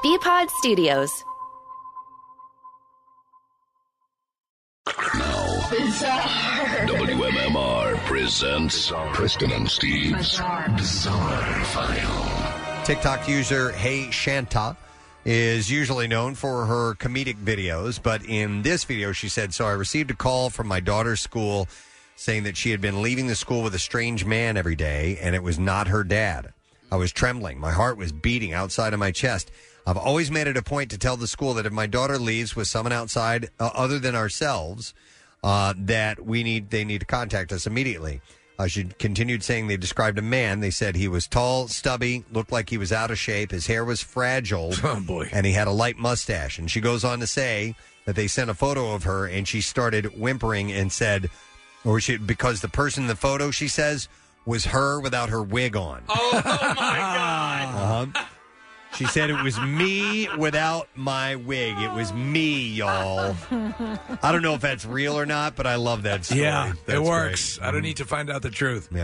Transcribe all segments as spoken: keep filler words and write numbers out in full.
B-Pod Studios. Bizarre. W M M R presents Preston and Steve's Bizarre, Bizarre File. TikTok user Hey Shanta is usually known for her comedic videos, but in this video she said, so I received a call from my daughter's school saying that she had been leaving the school with a strange man every day, and it was not her dad. I was trembling. My heart was beating outside of my chest. I've always made it a point to tell the school that if my daughter leaves with someone outside uh, other than ourselves, uh, that we need they need to contact us immediately. Uh, she continued saying they described a man. They said he was tall, stubby, looked like he was out of shape. His hair was fragile. Oh, boy. And he had a light mustache. And she goes on to say that they sent a photo of her, and she started whimpering and said, or she because the person in the photo, she says, was her without her wig on. Oh, oh my God. Uh-huh. She said it was me without my wig. It was me, y'all. I don't know if that's real or not, but I love that story. Yeah, That's it works. great. I don't need to find out the truth. Yeah.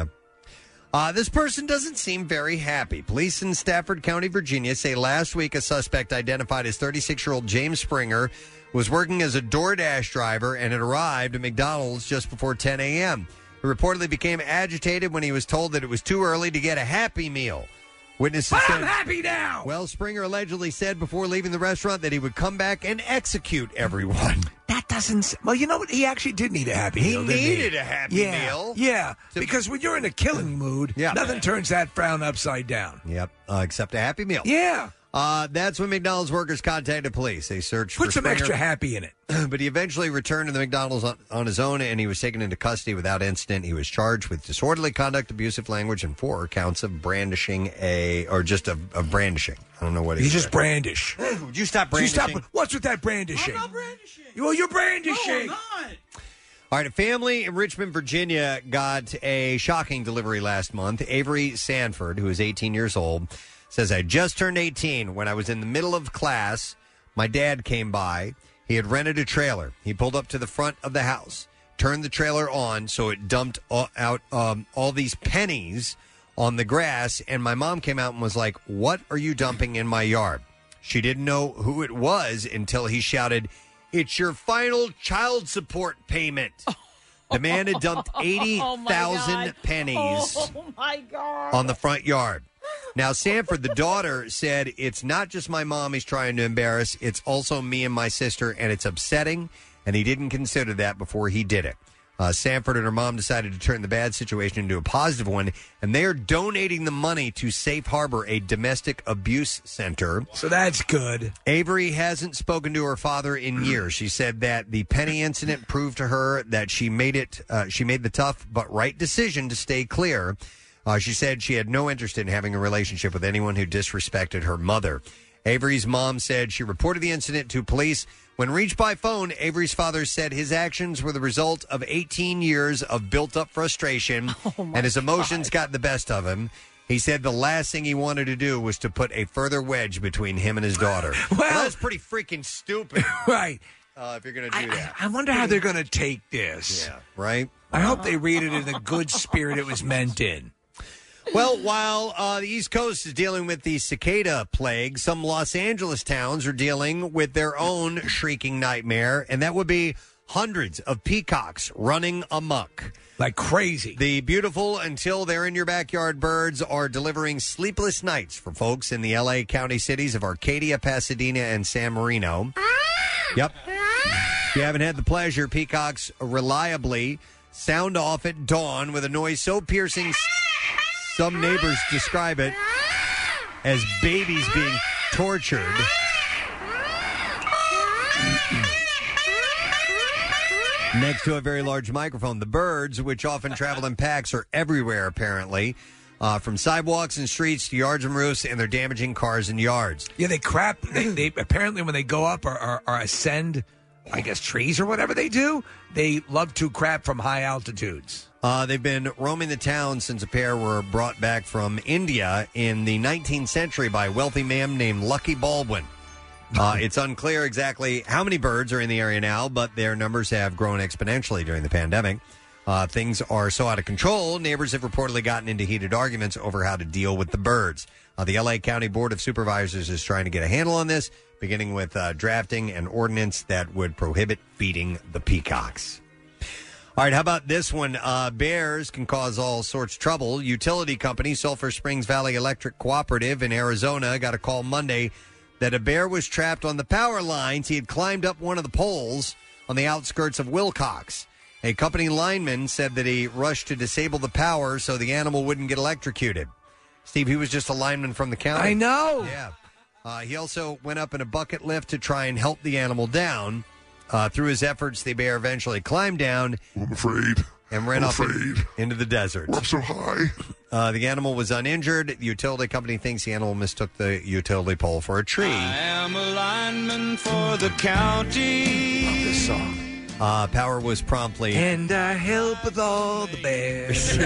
Uh, this person doesn't seem very happy. Police in Stafford County, Virginia, say last week a suspect identified as thirty-six-year-old James Springer was working as a DoorDash driver and had arrived at McDonald's just before ten a.m. He reportedly became agitated when he was told that it was too early to get a Happy Meal. Witnesses But said, I'm happy now! Well, Springer allegedly said before leaving the restaurant that he would come back and execute everyone. That doesn't... Well, you know what? He actually did need a Happy He Meal, didn't he? needed a Happy yeah, Meal. Yeah, To- because when you're in a killing mood, Yeah. nothing turns that frown upside down. Yep, uh, except a Happy Meal. Yeah. Uh, that's when McDonald's workers contacted police. They searched Put for some Springer, extra happy in it. but he eventually returned to the McDonald's on, on his own, and he was taken into custody without incident. He was charged with disorderly conduct, abusive language, and four counts of brandishing a, or just of, of brandishing. I don't know what he You just said. brandish. Would you stop You brandishing? stop, what's with that brandishing? I'm not brandishing. Well, you're brandishing. No, I'm not. All right, a family in Richmond, Virginia got a shocking delivery last month. Avery Sanford, who is eighteen years old, says, I just turned eighteen. When I was in the middle of class, my dad came by. He had rented a trailer. He pulled up to the front of the house, turned the trailer on, so it dumped all, out um, all these pennies on the grass, and my mom came out and was like, what are you dumping in my yard? She didn't know who it was until he shouted, it's your final child support payment. The man had dumped eighty thousand Oh, pennies oh, my God. on the front yard. Now, Sanford, the daughter, said, it's not just my mom he's trying to embarrass, it's also me and my sister, and it's upsetting, and he didn't consider that before he did it. Uh, Sanford and her mom decided to turn the bad situation into a positive one, and they are donating the money to Safe Harbor, a domestic abuse center. So that's good. Avery hasn't spoken to her father in years. She said that the penny incident proved to her that she made it. Uh, she made the tough but right decision to stay clear. Uh, she said she had no interest in having a relationship with anyone who disrespected her mother. Avery's mom said she reported the incident to police. When reached by phone, Avery's father said his actions were the result of eighteen years of built-up frustration, Oh, and his emotions got the best of him. He said the last thing he wanted to do was to put a further wedge between him and his daughter. Well, well that's pretty freaking stupid, right? Uh, if you're going to do I, that. I wonder how they're going to take this. Yeah, right? I hope they read it in the good spirit it was meant in. Well, while uh, the East Coast is dealing with the cicada plague, some Los Angeles towns are dealing with their own shrieking nightmare, and that would be hundreds of peacocks running amok. Like crazy. The beautiful until they're in your backyard birds are delivering sleepless nights for folks in the L A County cities of Arcadia, Pasadena, and San Marino. Yep. If you haven't had the pleasure, peacocks reliably sound off at dawn with a noise so piercing some neighbors describe it as babies being tortured. Next to a very large microphone, the birds, which often travel in packs, are everywhere, apparently. Uh, from sidewalks and streets to yards and roofs, and they're damaging cars and yards. Yeah, they crap. They, they apparently, when they go up or, or, or ascend, I guess, trees or whatever they do, they love to crap from high altitudes. Uh, they've been roaming the town since a pair were brought back from India in the nineteenth century by a wealthy man named Lucky Baldwin. Uh, it's unclear exactly how many birds are in the area now, but their numbers have grown exponentially during the pandemic. Uh, things are so out of control, neighbors have reportedly gotten into heated arguments over how to deal with the birds. Uh, the L A County Board of Supervisors is trying to get a handle on this, beginning with uh, drafting an ordinance that would prohibit feeding the peacocks. All right, how about this one? Uh, bears can cause all sorts of trouble. Utility company Sulphur Springs Valley Electric Cooperative in Arizona got a call Monday that a bear was trapped on the power lines. He had climbed up one of the poles on the outskirts of Wilcox. A company lineman said that he rushed to disable the power so the animal wouldn't get electrocuted. Steve, he was just a lineman from the county. I know. Yeah. Uh, he also went up in a bucket lift to try and help the animal down. Uh, through his efforts, the bear eventually climbed down. I'm afraid. And ran I'm off afraid. in, into the desert. We're up so high. Uh, the animal was uninjured. The utility company thinks the animal mistook the utility pole for a tree. I am a lineman for the county. Love this song. Uh, power was promptly... And I help with all the bears.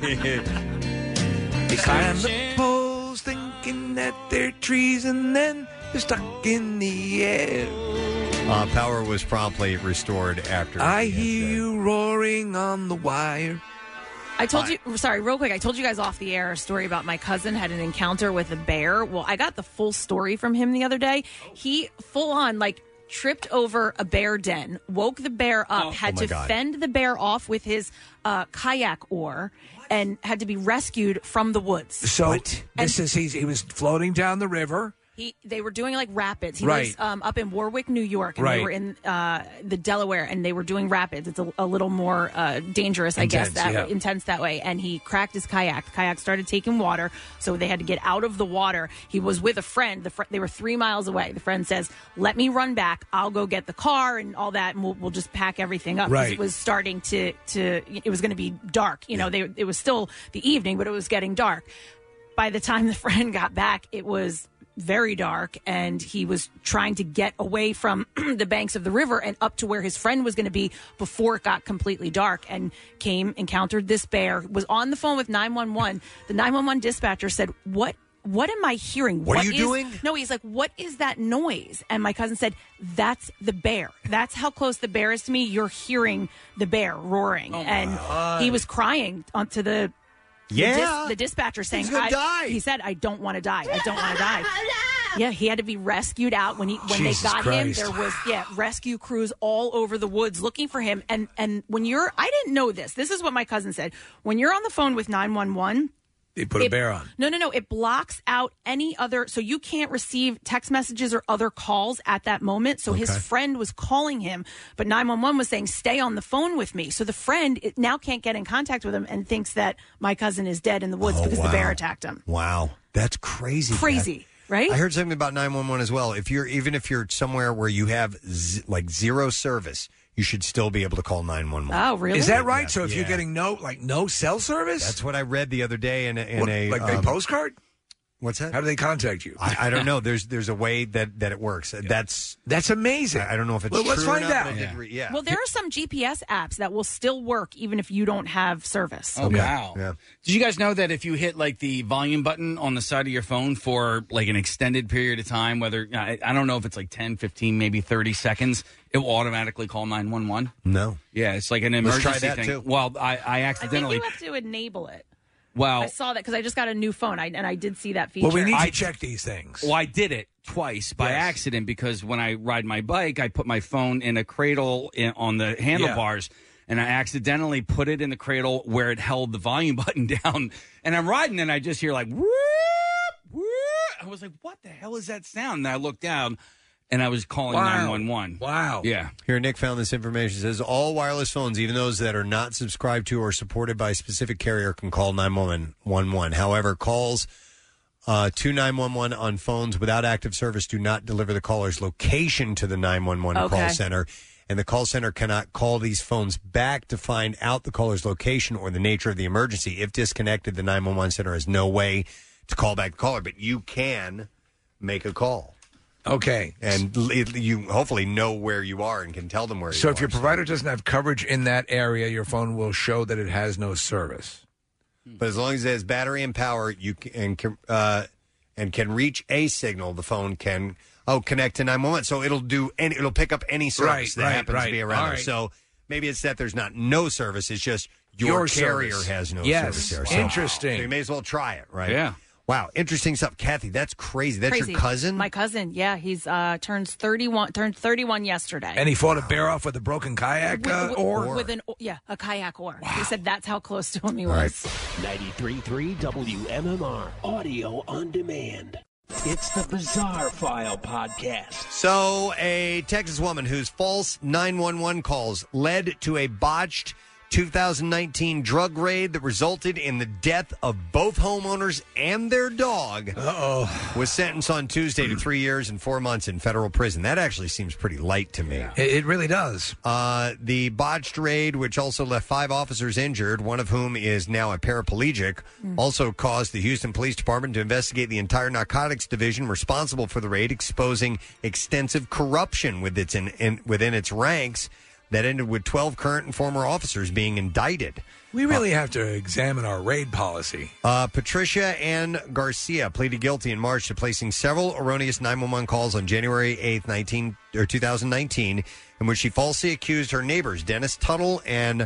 They climb the poles thinking that they're trees and then they're stuck in the air. Uh, power was promptly restored after... I hear you roaring on the wire. I told you, sorry, real quick, I told you guys off the air a story about my cousin had an encounter with a bear. Well, I got the full story from him the other day. He full on, like, tripped over a bear den, woke the bear up, Oh. had Oh, my to God. fend the bear off with his uh, kayak oar, and had to be rescued from the woods. So this is he's, he was floating down the river. He, they were doing like rapids. He Right. lives um, up in Warwick, New York, and Right. they were in uh, the Delaware, and they were doing rapids. It's a, a little more uh, dangerous, I guess, Intense, that yeah. way, intense that way. And he cracked his kayak. The kayak started taking water, so they had to get out of the water. He was with a friend. The fr- they were three miles away. The friend says, "Let me run back. I'll go get the car and all that, and we'll, we'll just pack everything up." 'Cause Right. It was starting to to. It was going to be dark. You know, they it was still the evening, but it was getting dark. By the time the friend got back, it was very dark, and he was trying to get away from the banks of the river and up to where his friend was going to be before it got completely dark, and came, encountered this bear, was on the phone with nine one one. The nine one one dispatcher said, what what am I hearing? What are you is-" doing? No, he's like, what is that noise? And my cousin said, that's the bear. That's how close the bear is to me. You're hearing the bear roaring. and he was crying onto the Yeah. the, dis- the dispatcher saying, He's gonna I, die. He said, I don't want to die. I don't want to die. Yeah, he had to be rescued out when he when Jesus they got Christ. him. There was yeah rescue crews all over the woods looking for him. And and when you're, I didn't know this. This is what my cousin said. When you're on the phone with nine one one. They put a It- bear on. No, no, no. It blocks out any other, so you can't receive text messages or other calls at that moment. So his Okay. friend was calling him, but nine one one was saying, stay on the phone with me. So the friend it now can't get in contact with him and thinks that my cousin is dead in the woods Oh, because wow. the bear attacked him. Wow. That's crazy. Crazy, right? I heard something about nine one one as well. If you're even if you're somewhere where you have z- like zero service, you should still be able to call nine one one. Oh, really? Is that right? Yeah, so if you're yeah. getting no like no cell service, That's what I read the other day in a, in What, a like um, a postcard. What's that? How do they contact you? I, I don't know. There's there's a way that, that it works. That's That's amazing. I, I don't know if it's Well, let's true or find not, out. but I did re- yeah. Well, there are some G P S apps that will still work even if you don't have service. Oh, wow. Yeah. Did you guys know that if you hit like the volume button on the side of your phone for like an extended period of time, whether I, I don't know if it's like ten, fifteen, maybe thirty seconds, it will automatically call nine one one? No. Yeah, it's like an Let's emergency try that, thing. too. Well, I, I I think accidentally. you have to enable it. well, I saw that because I just got a new phone, I, and I did see that feature. Well, we need I- to check these things. Well, I did it twice by Yes. accident because when I ride my bike, I put my phone in a cradle in, on the handlebars, and I accidentally put it in the cradle where it held the volume button down. And I'm riding, and I just hear like, whoop, whoop. I was like, what the hell is that sound? And I looked down, and I was calling Wow. nine one one. Wow. Yeah. Here, Nick found this information. It says all wireless phones, even those that are not subscribed to or supported by a specific carrier, can call nine one one. However, calls uh, to nine one one on phones without active service do not deliver the caller's location to the nine one one Okay. call center, and the call center cannot call these phones back to find out the caller's location or the nature of the emergency. If disconnected, the nine one one center has no way to call back the caller, but you can make a call. Okay. And l- you hopefully know where you are and can tell them where you So are. if your provider doesn't have coverage in that area, your phone will show that it has no service. But as long as it has battery and power, you can, and can uh, and can reach a signal, the phone can oh connect to nine one one. So it'll do any, it'll pick up any service Right, that right, happens right. to be around All there. right. So maybe it's that there's not no service. It's just your, Your carrier service. has no Yes. service there. So, Interesting. So you may as well try it, right? Yeah. Wow, interesting stuff. Kathy, that's crazy. That's Crazy. your cousin? My cousin, yeah. He's uh, turns thirty-one. Turned thirty-one yesterday. And he fought a bear off with a broken kayak with, uh, with, oar? with an yeah, a kayak oar. He said that's how close to him he was. Right. ninety-three point three W M M R Audio on Demand. It's the Bizarre File Podcast. So, a Texas woman whose false nine one one calls led to a botched two thousand nineteen drug raid that resulted in the death of both homeowners and their dog Uh-oh. was sentenced on Tuesday to three years and four months in federal prison. That actually seems pretty light to me. It, it really does. Uh, the botched raid, which also left five officers injured, one of whom is now a paraplegic, also caused the Houston Police Department to investigate the entire narcotics division responsible for the raid, exposing extensive corruption with its in, in, within its ranks. That ended with twelve current and former officers being indicted. We really uh, have to examine our raid policy. Uh, Patricia Ann Garcia pleaded guilty in March to placing several erroneous nine one one calls on January eighth, nineteen, or two thousand nineteen, in which she falsely accused her neighbors, Dennis Tuttle and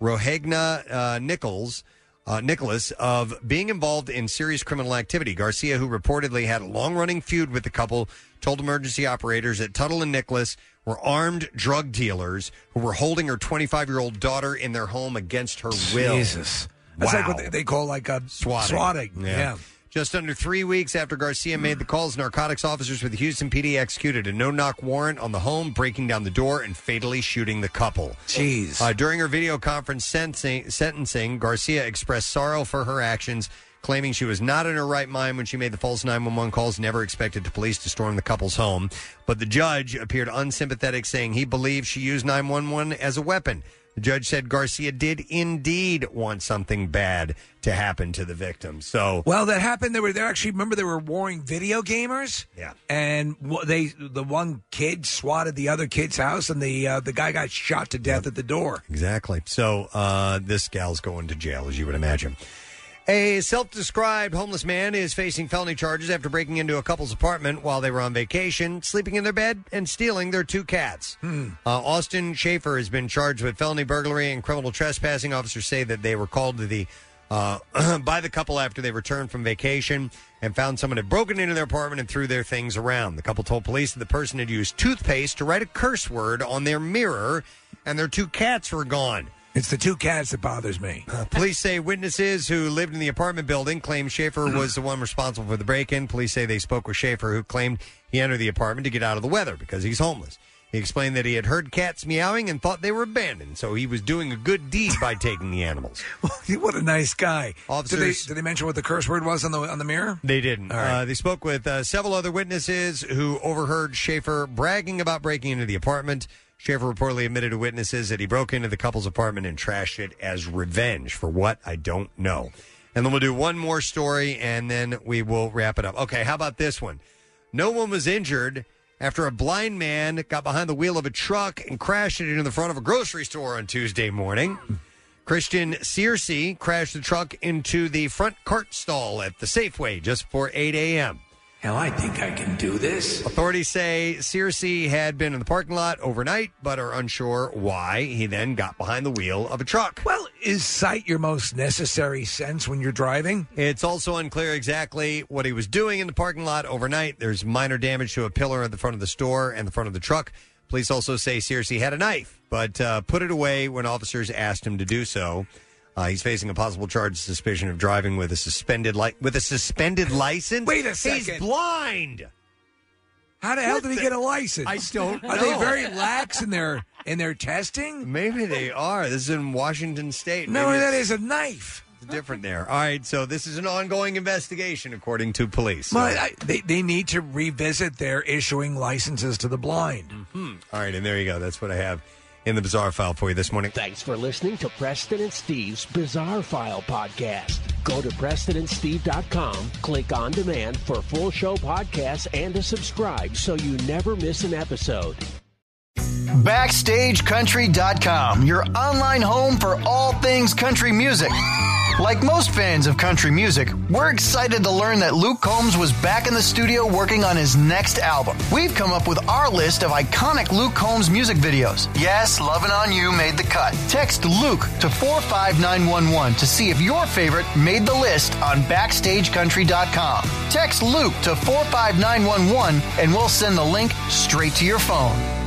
Rohegna uh, Nichols, uh, Nicholas, of being involved in serious criminal activity. Garcia, who reportedly had a long-running feud with the couple, told emergency operators that Tuttle and Nicholas were armed drug dealers who were holding her twenty-five-year-old daughter in their home against her will. Jesus. That's wow. like what they, they call like a swatting. swatting. Yeah. yeah. Just under three weeks after Garcia made the calls, narcotics officers with the Houston P D executed a no-knock warrant on the home, breaking down the door and fatally shooting the couple. Jeez. Uh, during her video conference sentencing, sentencing, Garcia expressed sorrow for her actions, claiming she was not in her right mind when she made the false nine one one calls, never expected the police to storm the couple's home. But the judge appeared unsympathetic, saying he believed she used nine one one as a weapon. The judge said Garcia did indeed want something bad to happen to the victim. So, well, that happened. They were there. Actually, remember they were warring video gamers. Yeah, and they the one kid swatted the other kid's house, and the uh, the guy got shot to death at the door. Exactly. So uh, this gal's going to jail, as you would imagine. A self-described homeless man is facing felony charges after breaking into a couple's apartment while they were on vacation, sleeping in their bed, and stealing their two cats. Hmm. Uh, Austin Schaefer has been charged with felony burglary and criminal trespassing. Officers say that they were called to the uh, by the couple after they returned from vacation and found someone had broken into their apartment and threw their things around. The couple told police that the person had used toothpaste to write a curse word on their mirror, and their two cats were gone. It's the two cats that bothers me. Uh, police say witnesses who lived in the apartment building claim Schaefer was the one responsible for the break-in. Police say they spoke with Schaefer, who claimed he entered the apartment to get out of the weather because he's homeless. He explained that he had heard cats meowing and thought they were abandoned, so he was doing a good deed by taking the animals. What a nice guy. Officers, did, they, did they mention what the curse word was on the on the mirror? They didn't. All right. Uh, they spoke with uh, several other witnesses who overheard Schaefer bragging about breaking into the apartment. Schaefer reportedly admitted to witnesses that he broke into the couple's apartment and trashed it as revenge for what, I don't know. And then we'll do one more story, and then we will wrap it up. Okay, how about this one? No one was injured after a blind man got behind the wheel of a truck and crashed it into the front of a grocery store on Tuesday morning. Christian Searcy crashed the truck into the front cart stall at the Safeway just before eight a.m. Hell, I think I can do this. Authorities say Searcy had been in the parking lot overnight, but are unsure why he then got behind the wheel of a truck. Well, is sight your most necessary sense when you're driving? It's also unclear exactly what he was doing in the parking lot overnight. There's minor damage to a pillar at the front of the store and the front of the truck. Police also say Searcy had a knife, but uh, put it away when officers asked him to do so. Uh, he's facing a possible charge of suspicion of driving with a suspended li- with a suspended license. Wait a second. He's blind. How the hell What did he the- get a license? I don't Are know. they very lax in their in their testing? Maybe they are. This is in Washington State. No, Maybe that it's- is a knife. It's different there. All right, so this is an ongoing investigation, according to police. So- Well, I, they they need to revisit their issuing licenses to the blind. Mm-hmm. All right, and there you go. That's what I have in the Bizarre File for you this morning. Thanks for listening to Preston and Steve's Bizarre File podcast. Go to preston and steve dot com, click on demand for full show podcasts and to subscribe so you never miss an episode. Backstage Country dot com, your online home for all things country music. Like most fans of country music, we're excited to learn that Luke Combs was back in the studio working on his next album. We've come up with our list of iconic Luke Combs music videos. Yes, Lovin' On You made the cut. Text Luke to four five nine one one to see if your favorite made the list on backstage country dot com. Text Luke to four five nine one one and we'll send the link straight to your phone.